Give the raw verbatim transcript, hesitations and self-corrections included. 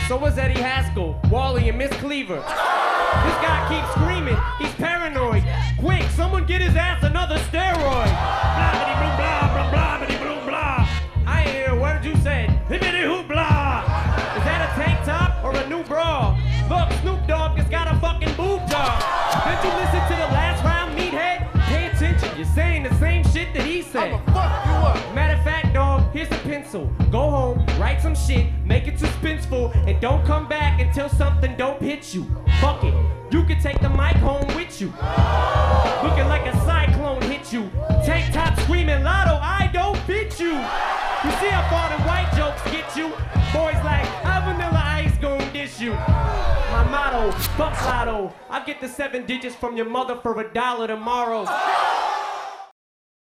So was Eddie Haskell, Wally, and Miss Cleaver. This guy keeps screaming, he's paranoid. Quick, someone get his ass another steroid. Blah, blah, blah, blah, blah, blah, blah. I ain't hear a word you said. Hibbity hoop blah. Is that a tank top or a new bra? Look, Snoop Dogg has got a fucking boob job. Didn't you listen to the last round, meathead? Pay attention, you're saying the same shit that he said. I'ma fuck you up. Matter of fact, dog, here's a pencil. Go home, write some shit, make it suspenseful, and don't come back until something dope hits you. Fuck it, you can take the mic home with you. Looking like a cyclone hit you. Tank top screaming, Lotto, I don't fit you. You see how far the white jokes get you? Boys like, how Vanilla Ice gon' dish you? My motto, fuck Lotto. I'll get the seven digits from your mother for a dollar tomorrow.